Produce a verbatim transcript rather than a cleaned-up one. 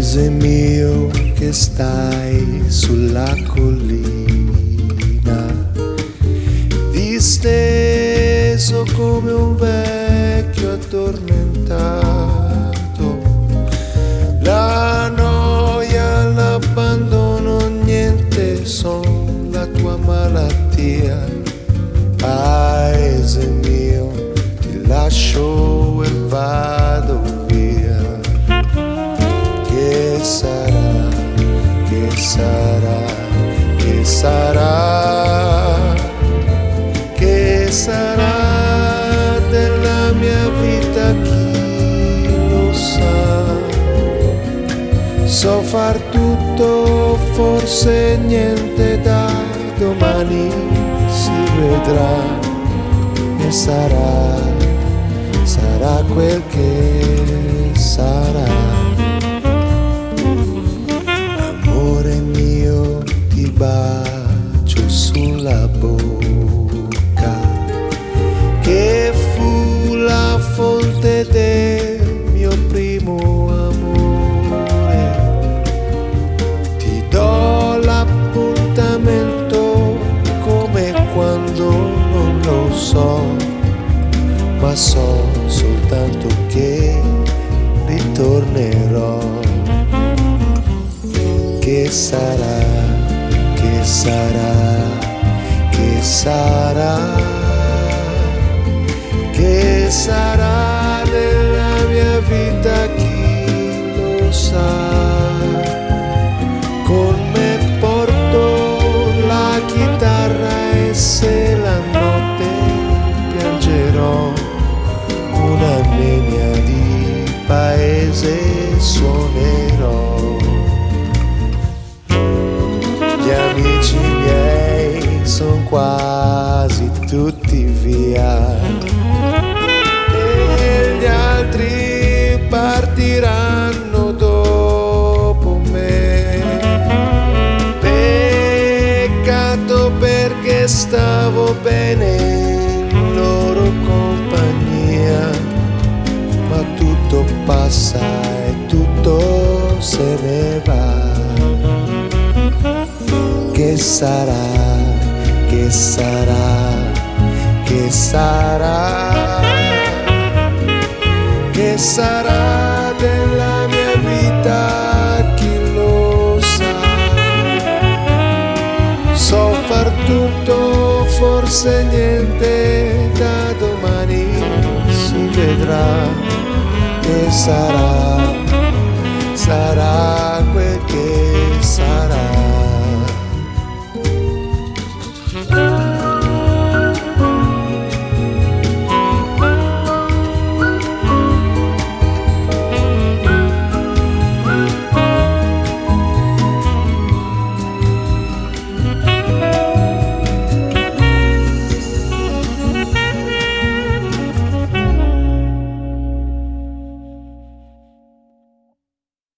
Paese mio che stai sulla collina, disteso come un vecchio addormentato, la noia, l'abbandono, niente son la tua malattia. Paese mio, ti lascio e vado via. Che sarà, che sarà, che sarà, che sarà della mia vita, chi lo sa. So far tutto, forse niente, da domani si vedrà e sarà, sarà quel che sarà. Amore mio, ti bacio sulla bocca, che fu la fonte del mio primo amore. Ti do l'appuntamento come quando non lo so, ma so soltanto che ritornerò. Che sarà, che sarà, che sarà, che sarà della mia vita, chi lo sa. Con me porto la chitarra e se la notte piangerò una nenia di paese suonerò. Gli amici miei son quasi tutti via e gli altri partiranno dopo me. Peccato, perché stavo bene in loro compagnia, ma tutto passa e tutto se ne va. Che sarà, che sarà, che sarà, che sarà della mia vita, chi lo sa. So far tutto, forse niente, da domani si vedrà. Che sarà, sarà